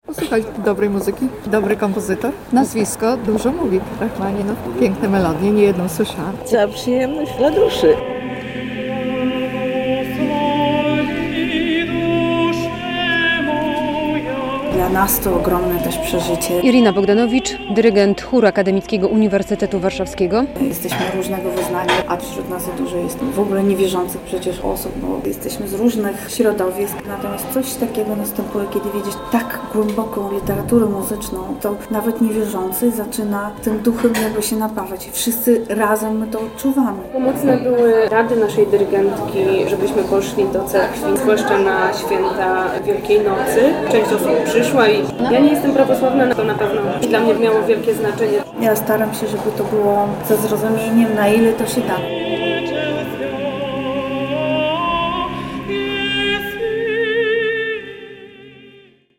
Posłuchać dobrej muzyki, dobry kompozytor. Nazwisko dużo mówi. Rachmaninów, piękne melodie, niejedną słyszałam. Cała przyjemność dla duszy. Dla nas to ogromne też przeżycie. Irina Bogdanowicz, dyrygent chóru Akademickiego Uniwersytetu Warszawskiego. Jesteśmy różnego wyznania, a wśród nas dużo jest w ogóle niewierzących przecież osób, bo jesteśmy z różnych środowisk. Natomiast coś takiego następuje, kiedy widzisz tak głęboką literaturę muzyczną, to nawet niewierzący zaczyna tym duchem jakby się napawać i wszyscy razem my to odczuwamy. Pomocne były rady naszej dyrygentki, żebyśmy poszli do cerkwi, zwłaszcza na święta Wielkiej Nocy. Część osób przyszła i ja nie jestem prawosławna, to na pewno dla mnie miało wielkie znaczenie. Ja staram się, żeby to było ze zrozumieniem, na ile to się da.